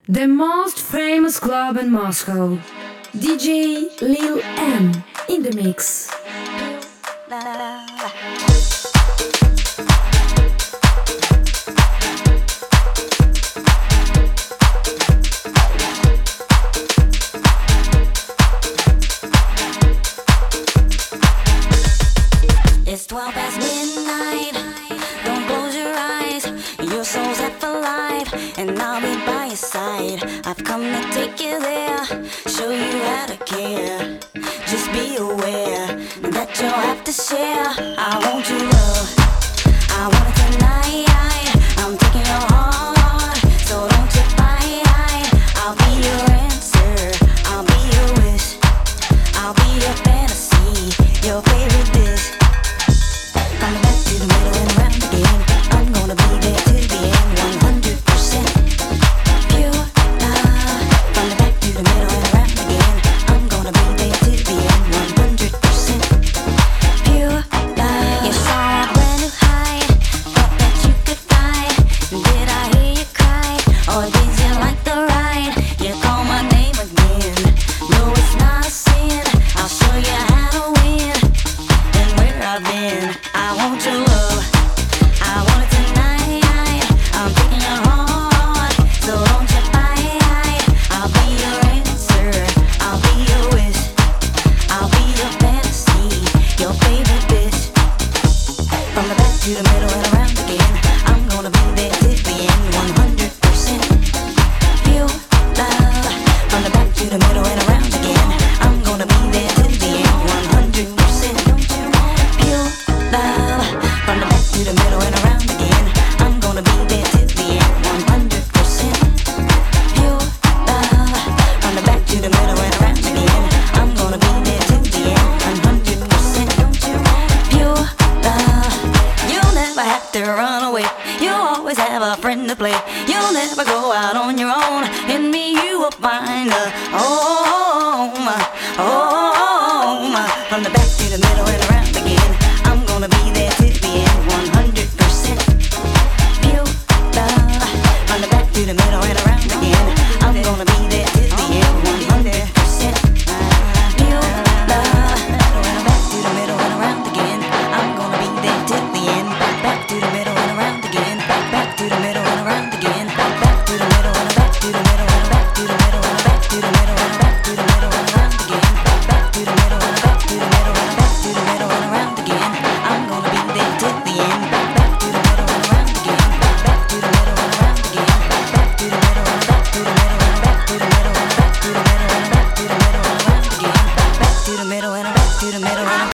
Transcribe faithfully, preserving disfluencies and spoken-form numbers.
The most famous club in Moscow. D J Lil M in the mix. It's twelve past midnight. Don't close your eyes. Your soul's set for life, and I'll be by your side. I've come to take you there, show you how to care. Just be aware that you'll have to share. I want your love, I want it tonight. I'm taking your heart, so don't you fight. I'll be your answer, I'll be your wish, I'll be your fantasy, your favorite dish. From the back to the middle and around again, I'm gonna be there till the end, one hundred percent pure love. From the back to the middle and around again, I'm gonna be there till the end, one hundred percent pure love. You saw a brand new height, thought that you could fly. Did I hear you cry, or did you like the ride? You call my name again, no it's not a sin. I'll show you how to win, and where I've been. I want your love, I want it tonight. I'm taking your heart, so don't you fight. I'll be your answer, I'll be your wish, I'll be your fantasy, your favorite bitch. From the back to the middle and around again, I'm gonna be there till the end, one hundred percent pure love. From the back to the middle and around again, I'm gonna be there till the end, one hundred percent pure love. From the back to the middle and around again, I'm gonna be there till the end, one hundred percent pure love. From the back to the middle and around again, I'm gonna be there till the end, one hundred percent pure love. You'll never have to run away, you'll always have a friend to play. You'll never go out on your own, in me you will find a home, home. From the back to the middle and around again, I'm gonna be there till the end, one hundred percent pure love. From the back to the middle and around again, I'm gonna be there till the end, one hundred percent pure love. From the back to the middle and around again, I'm gonna be there till the end. Back, back to the middle and around again. Back, back to the middle and around again. Back, back to the middle and back to the middle and back to the middle and back to the middle and back to the middle and around again. Back, back to the middle and back to the middle and back to the middle and around again. I'm gonna be there till the end. Back, back to the middle and around again. Back, back to the middle and around again. Back, back to the middle and back to the middle and back to the middle and back to the middle and back to the middle and around again. Back, back to the middle and back to the middle and